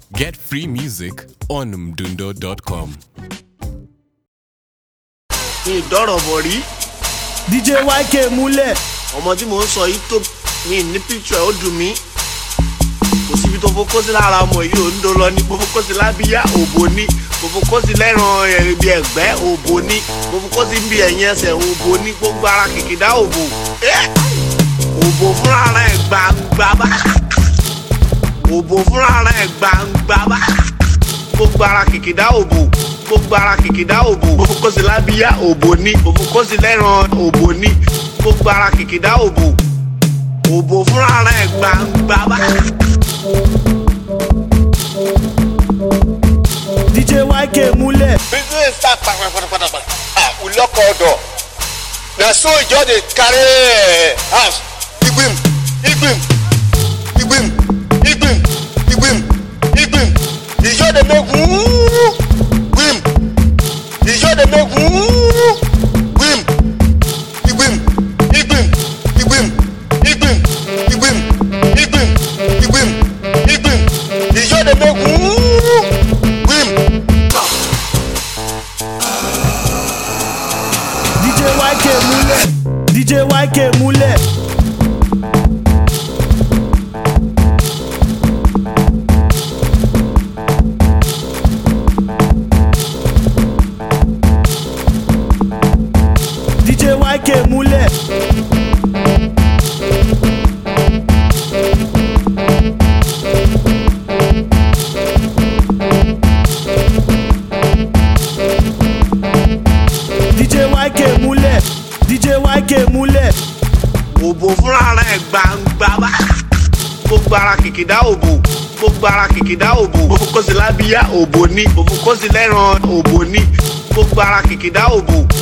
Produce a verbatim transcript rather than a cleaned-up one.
Get free music on mdundo dot com. Ní ìdọ́rọ̀ bọ̀ rí. D J Y K múlẹ̀. Ọmọ tí mò ń sọ yìí tó mi ní picture ó dùn mí. Kò síbi tó fokó sí lára ọmọ yìí ò ń do lọ ní. Mo fokó sí lábíyá òbò ní. Mo fokó sí lẹ́ran ibi ẹ̀gbẹ́ òbò ní. Mo fokó sí ibi ẹ̀yìn ẹsẹ̀ òbò ní. Gbogbo ara kìkìdá òbò. Òbò fúnra rẹ̀ gbangba bá. Òbò fúnra rẹ̀ gbangba bá. Gbogbo ara kìkìdá òbò. Gbogbo ara kìkìdá òbò. Mo fokó sí lábíyá òbò ní. Mo fokó sí lẹ́ran òbò ní. Gbogbo ara kìkìdá òbò. Òbò fúnra rẹ̀ gbangba bá. D J Y K múlẹ̀. Business start patapatapata. Ah, we lock all door. Na so e just dey carry house. Igbim, igbim, igbim, igbim, igbim, igbim. E just dey make wuu, gbim. E just dey make wuu, gbim, igbim, igbim, igbim, igbim, igbim, igbim, igbim, igbim. E just dey make wuu, gbim. D J Y K múlẹ̀. D J Y K múlẹ̀. D J Y K múlẹ̀. D J Y K múlẹ̀. D J Y K múlẹ̀. Òbò fúnra rẹ̀ gbangba bá. Gbogbo ara kìkìdá òbò. Gbogbo ara kìkìdá òbò. Mo fokó sí lábíyá òbò ní. Mo fokó sí lẹ́ran òbò ní. Gbogbo ara kìkìdá òbò.